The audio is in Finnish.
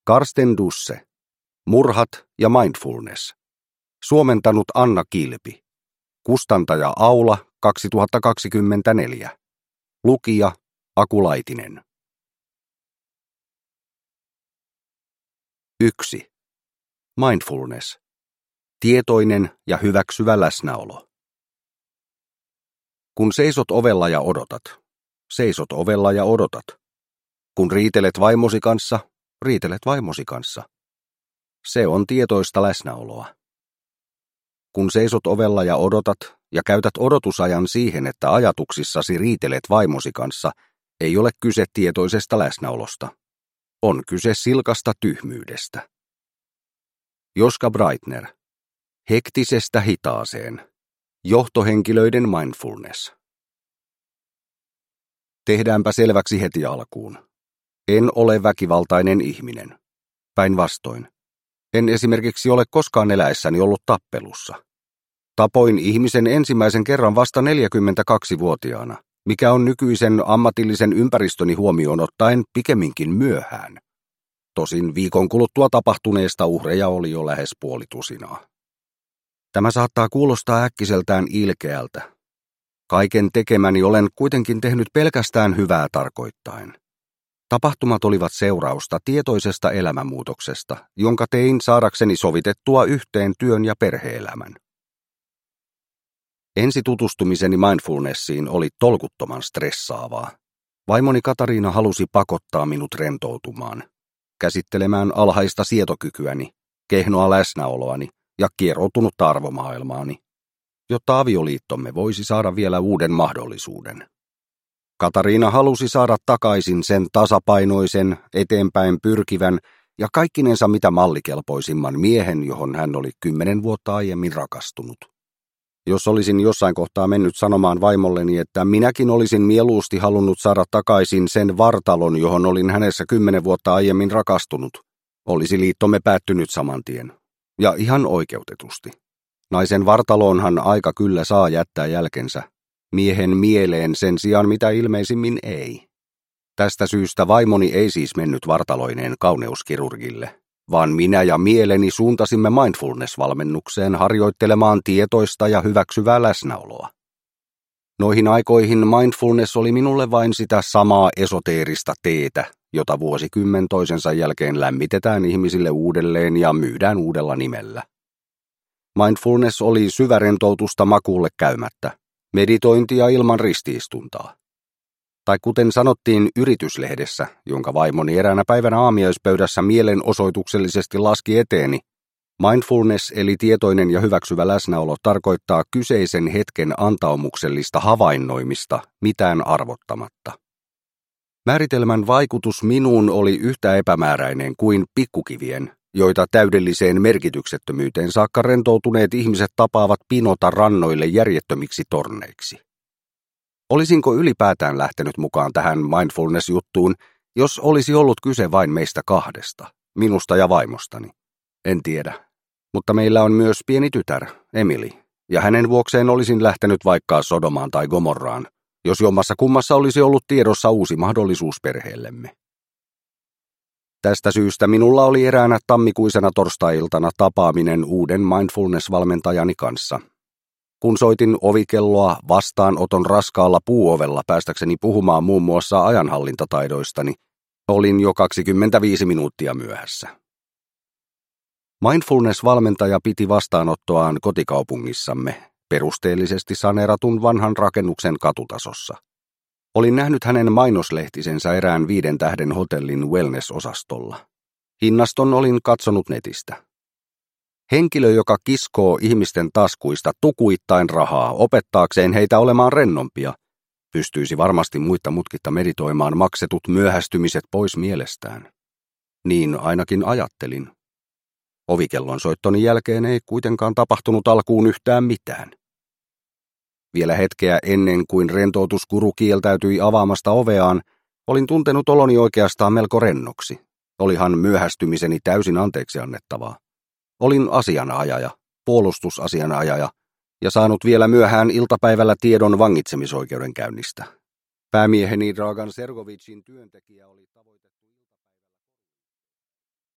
Karsten Dusse. Murhat ja mindfulness. Suomentanut Anna Kilpi. Kustantaja Aula 2024. Lukija Aku Laitinen. 1. Mindfulness. Tietoinen ja hyväksyvä läsnäolo. Kun seisot ovella ja odotat. Seisot ovella ja odotat. Kun riitelet vaimosi kanssa, riitelet vaimosi kanssa. Se on tietoista läsnäoloa. Kun seisot ovella ja odotat ja käytät odotusajan siihen, että ajatuksissasi riitelet vaimosi kanssa, ei ole kyse tietoisesta läsnäolosta. On kyse silkasta tyhmyydestä. Joska Breitner. Hektisestä hitaaseen. Johtohenkilöiden mindfulness. Tehdäänpä selväksi heti alkuun. En ole väkivaltainen ihminen. Päinvastoin. En esimerkiksi ole koskaan eläessäni ollut tappelussa. Tapoin ihmisen ensimmäisen kerran vasta 42-vuotiaana, mikä on nykyisen ammatillisen ympäristöni huomioon ottaen pikemminkin myöhään. Tosin viikon kuluttua tapahtuneesta uhreja oli jo lähes puolitusinaa. Tämä saattaa kuulostaa äkkiseltään ilkeältä. Kaiken tekemäni olen kuitenkin tehnyt pelkästään hyvää tarkoittaen. Tapahtumat olivat seurausta tietoisesta elämänmuutoksesta, jonka tein saadakseni sovitettua yhteen työn ja perhe-elämän. Ensi tutustumiseni mindfulnessiin oli tolkuttoman stressaavaa. Vaimoni Katariina halusi pakottaa minut rentoutumaan, käsittelemään alhaista sietokykyäni, kehnoa läsnäoloani ja kieroutunutta arvomaailmaani, jotta avioliittomme voisi saada vielä uuden mahdollisuuden. Katariina halusi saada takaisin sen tasapainoisen, eteenpäin pyrkivän ja kaikkinensa mitä mallikelpoisimman miehen, johon hän oli 10 vuotta aiemmin rakastunut. Jos olisin jossain kohtaa mennyt sanomaan vaimolleni, että minäkin olisin mieluusti halunnut saada takaisin sen vartalon, johon olin hänessä 10 vuotta aiemmin rakastunut, olisi liittomme päättynyt saman tien. Ja ihan oikeutetusti. Naisen vartaloonhan aika kyllä saa jättää jälkensä. Miehen mieleen sen sijaan mitä ilmeisimmin ei. Tästä syystä vaimoni ei siis mennyt vartaloineen kauneuskirurgille, vaan minä ja mieleni suuntasimme mindfulness-valmennukseen harjoittelemaan tietoista ja hyväksyvää läsnäoloa. Noihin aikoihin mindfulness oli minulle vain sitä samaa esoteerista teetä, jota vuosikymmen toisensa jälkeen lämmitetään ihmisille uudelleen ja myydään uudella nimellä. Mindfulness oli syvärentoutusta makuulle käymättä, meditointia ilman ristiistuntaa. Tai kuten sanottiin yrityslehdessä, jonka vaimoni eräänä päivänä aamiaispöydässä mielenosoituksellisesti laski eteeni, mindfulness eli tietoinen ja hyväksyvä läsnäolo tarkoittaa kyseisen hetken antaumuksellista havainnoimista mitään arvottamatta. Määritelmän vaikutus minuun oli yhtä epämääräinen kuin pikkukivien, joita täydelliseen merkityksettömyyteen saakka rentoutuneet ihmiset tapaavat pinota rannoille järjettömiksi torneiksi. Olisinko ylipäätään lähtenyt mukaan tähän mindfulness-juttuun, jos olisi ollut kyse vain meistä kahdesta, minusta ja vaimostani? En tiedä, mutta meillä on myös pieni tytär, Emily, ja hänen vuokseen olisin lähtenyt vaikka Sodomaan tai Gomorraan, jos jommassa kummassa olisi ollut tiedossa uusi mahdollisuus perheellemme. Tästä syystä minulla oli eräänä tammikuisena torstai-iltana tapaaminen uuden mindfulness-valmentajani kanssa. Kun soitin ovikelloa vastaanoton raskaalla puuovella päästäkseni puhumaan muun muassa ajanhallintataidoistani, olin jo 25 minuuttia myöhässä. Mindfulness-valmentaja piti vastaanottoaan kotikaupungissamme, perusteellisesti saneeratun vanhan rakennuksen katutasossa. Olin nähnyt hänen mainoslehtisensä erään 5 tähden hotellin wellness-osastolla. Hinnaston olin katsonut netistä. Henkilö, joka kiskoo ihmisten taskuista tukuittain rahaa opettaakseen heitä olemaan rennompia, pystyisi varmasti muitta mutkitta meditoimaan maksetut myöhästymiset pois mielestään. Niin ainakin ajattelin. Ovikellon soittoni jälkeen ei kuitenkaan tapahtunut alkuun yhtään mitään. Vielä hetkeä ennen kuin rentoutuskuru kieltäytyi avaamasta oveaan, olin tuntenut oloni oikeastaan melko rennoksi. Olihan myöhästymiseni täysin anteeksi annettavaa. Olin asianajaja, puolustusasianajaja ja saanut vielä myöhään iltapäivällä tiedon vangitsemisoikeudenkäynnistä. Päämieheni Dragan Sergovicin työntekijä oli tavoitettu